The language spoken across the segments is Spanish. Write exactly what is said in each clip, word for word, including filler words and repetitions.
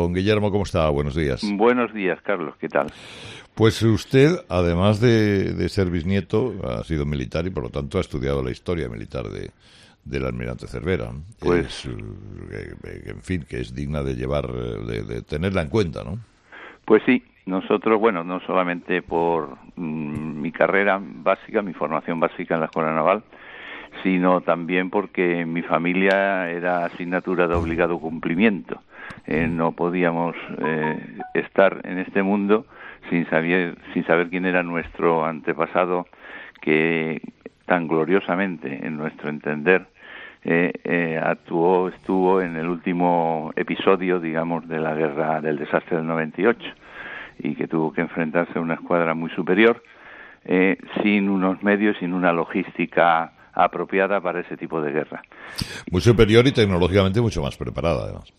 Don Guillermo, ¿cómo está? Buenos días. Buenos días, Carlos, ¿qué tal? Pues usted, además de, de ser bisnieto, ha sido militar y por lo tanto ha estudiado la historia militar de, del almirante Cervera. Pues, es, eh, en fin, que es digna de llevar, de, de tenerla en cuenta, ¿no? Pues sí, nosotros, bueno, no solamente por mmm, mi carrera básica, mi formación básica en la Escuela Naval, sino también porque mi familia era asignatura de obligado cumplimiento. Eh, no podíamos eh, estar en este mundo sin saber, sin saber quién era nuestro antepasado, que tan gloriosamente, en nuestro entender, eh, eh, actuó, estuvo en el último episodio, digamos, de la guerra del desastre del noventa y ocho, y que tuvo que enfrentarse a una escuadra muy superior, eh, sin unos medios, sin una logística apropiada para ese tipo de guerra. Muy superior y tecnológicamente mucho más preparada, además.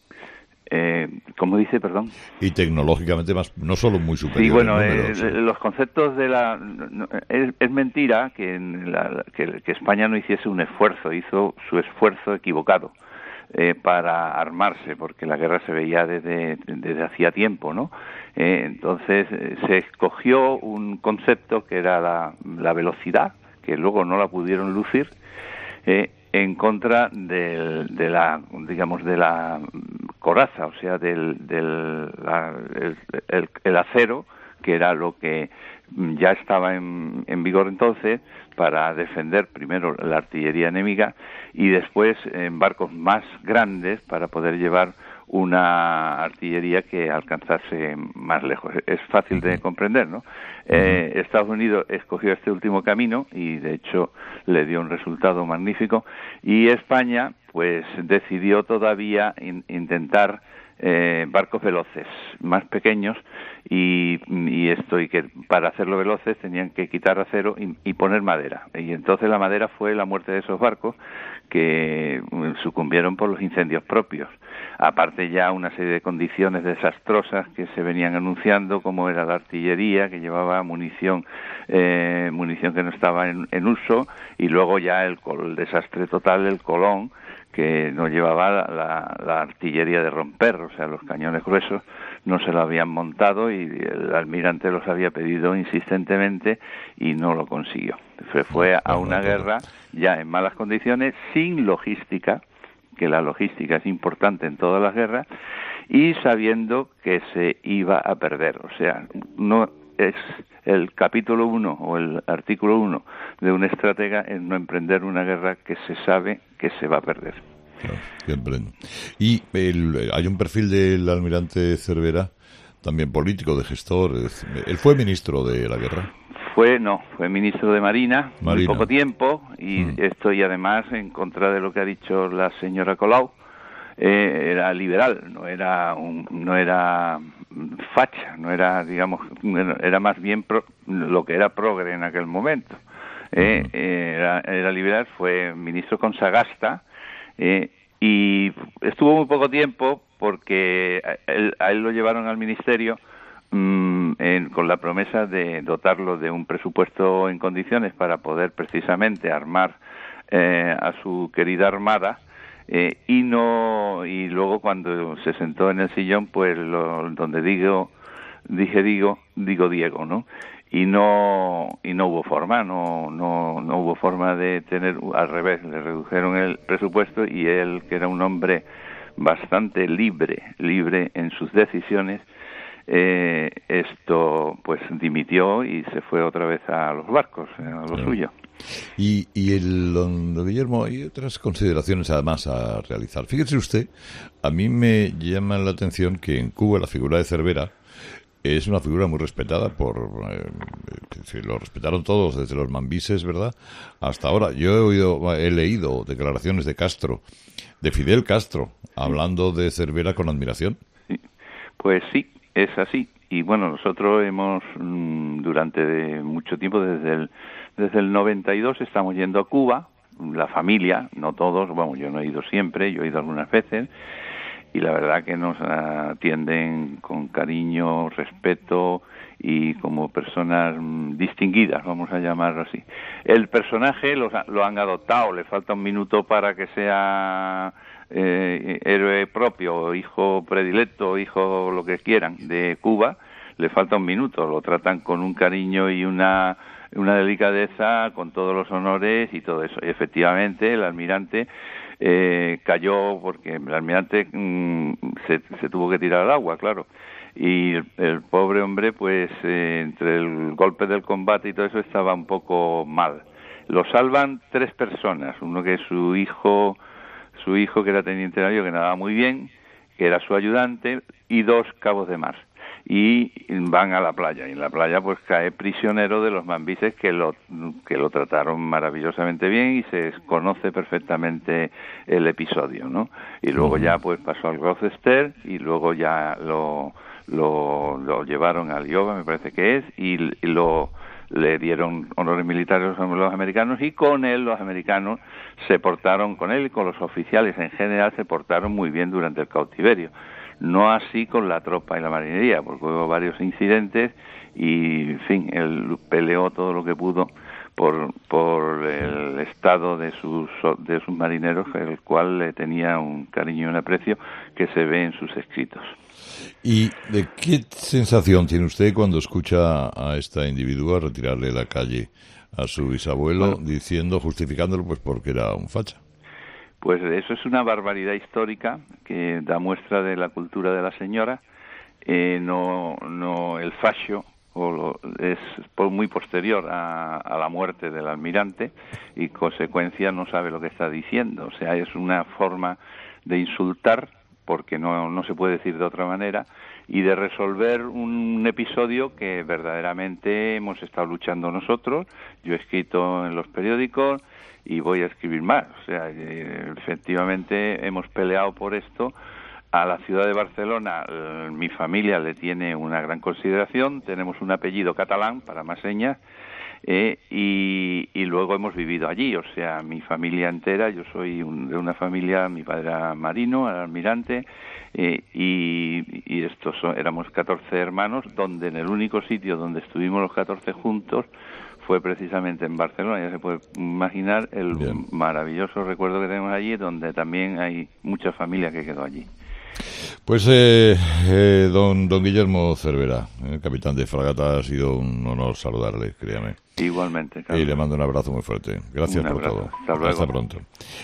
Eh, ¿Cómo dice, perdón? Y tecnológicamente más, no solo muy superior. Sí, bueno, en números, eh, sí. los conceptos de la... No, es, es mentira que, en la, que, que España no hiciese un esfuerzo, hizo su esfuerzo equivocado eh, para armarse, porque la guerra se veía desde, desde hacía tiempo, ¿no? Eh, entonces eh, se escogió un concepto que era la, la velocidad, que luego no la pudieron lucir, eh, en contra del, de la, digamos, de la coraza, o sea, del, del la, el, el, el acero, que era lo que ya estaba en, en vigor entonces para defender primero la artillería enemiga y después en barcos más grandes para poder llevar una artillería que alcanzase más lejos. Es fácil de comprender, ¿no? Eh, Estados Unidos escogió este último camino y, de hecho, le dio un resultado magnífico. Y España, pues, decidió todavía in- intentar eh, barcos veloces, más pequeños, y, y esto, y que para hacerlo veloces tenían que quitar acero y, y poner madera. Y entonces la madera fue la muerte de esos barcos, que sucumbieron por los incendios propios. Aparte ya una serie de condiciones desastrosas que se venían anunciando, como era la artillería, que llevaba munición eh, munición que no estaba en, en uso, y luego ya el, el desastre total del Colón, que no llevaba la, la, la artillería de romper, o sea, los cañones gruesos no se lo habían montado y el almirante los había pedido insistentemente y no lo consiguió. Se fue a una guerra ya en malas condiciones, sin logística, que la logística es importante en todas las guerras, y sabiendo que se iba a perder. O sea, no es el capítulo uno o el artículo uno de un estratega en no emprender una guerra que se sabe que se va a perder. Claro, siempre. Y el, hay un perfil del almirante Cervera, también político, de gestor. Él fue ministro de la guerra. Fue, no, fue ministro de Marina, Marina. muy poco tiempo, y mm. estoy además en contra de lo que ha dicho la señora Colau. Eh, era liberal, no era un, no era facha, no era, digamos, era más bien pro, lo que era progre en aquel momento. Eh, eh, era, era liberal, fue ministro con Sagasta, eh, y estuvo muy poco tiempo porque a él, a él lo llevaron al ministerio mmm, en, con la promesa de dotarlo de un presupuesto en condiciones para poder precisamente armar eh, a su querida armada. Eh, y no y luego cuando se sentó en el sillón, pues lo, donde digo dije digo digo Diego, ¿no? Y no y no hubo forma, no no no hubo forma de tener, al revés, le redujeron el presupuesto y él, que era un hombre bastante libre libre en sus decisiones, eh, esto pues dimitió y se fue otra vez a los barcos, a lo claro. suyo. Y, y el don Guillermo, hay otras consideraciones además a realizar. Fíjese usted, a mí me llama la atención que en Cuba la figura de Cervera es una figura muy respetada por... Eh, lo respetaron todos, desde los mambises, ¿verdad?, hasta ahora. Yo he oído, he leído declaraciones de Castro, de Fidel Castro, hablando de Cervera con admiración. Sí. Pues sí, es así. Y bueno, nosotros hemos, durante mucho tiempo, desde el desde el noventa y dos, estamos yendo a Cuba, la familia, no todos, bueno, yo no he ido siempre, yo he ido algunas veces, y la verdad que nos atienden con cariño, respeto y como personas distinguidas, vamos a llamarlo así. El personaje lo, lo han adoptado, le falta un minuto para que sea eh, héroe propio, hijo predilecto, hijo lo que quieran, de Cuba, le falta un minuto, lo tratan con un cariño y una, una delicadeza, con todos los honores y todo eso. Y efectivamente, el almirante eh, cayó porque el almirante mmm, se, se tuvo que tirar al agua, claro. Y el, el pobre hombre, pues, eh, entre el golpe del combate y todo eso, estaba un poco mal. Lo salvan tres personas, uno que es su hijo, su hijo que era teniente navío, que nadaba muy bien, que era su ayudante, y dos cabos de mar. Y van a la playa, y en la playa pues cae prisionero de los mambises que lo que lo trataron maravillosamente bien y se conoce perfectamente el episodio, ¿no? Y luego ya pues pasó al Gloucester y luego ya lo lo, lo llevaron al Iowa, me parece que es, y, y lo le dieron honores militares a los americanos, y con él los americanos se portaron, con él y con los oficiales en general, se portaron muy bien durante el cautiverio. No así con la tropa y la marinería, porque hubo varios incidentes y, en fin, él peleó todo lo que pudo por por el estado de sus de sus marineros, el cual le tenía un cariño y un aprecio que se ve en sus escritos. ¿Y de qué sensación tiene usted cuando escucha a esta individua retirarle la calle a su bisabuelo, bueno, diciendo, justificándolo, pues porque era un facha? Pues eso es una barbaridad histórica que da muestra de la cultura de la señora. Eh, no, no el fascio o lo, es muy posterior a, a la muerte del almirante y, consecuencia, no sabe lo que está diciendo. O sea, es una forma de insultar, porque no, no se puede decir de otra manera, y de resolver un episodio que verdaderamente hemos estado luchando nosotros. Yo he escrito en los periódicos y voy a escribir más. O sea, eh, efectivamente hemos peleado por esto. A la ciudad de Barcelona, eh, mi familia le tiene una gran consideración, tenemos un apellido catalán, para más señas, eh, y, y luego hemos vivido allí. O sea, mi familia entera, yo soy un, de una familia, mi padre era marino, era almirante, eh, y, y estos son, éramos catorce hermanos, donde en el único sitio donde estuvimos los catorce juntos fue precisamente en Barcelona. Ya se puede imaginar el Bien. maravilloso recuerdo que tenemos allí, donde también hay mucha familia que quedó allí. Pues eh, eh, don don Guillermo Cervera, eh, capitán de fragata, ha sido un honor saludarle, créame. Igualmente, Carlos. Y le mando un abrazo muy fuerte. Gracias un por abrazo. todo. Hasta luego. Hasta pronto.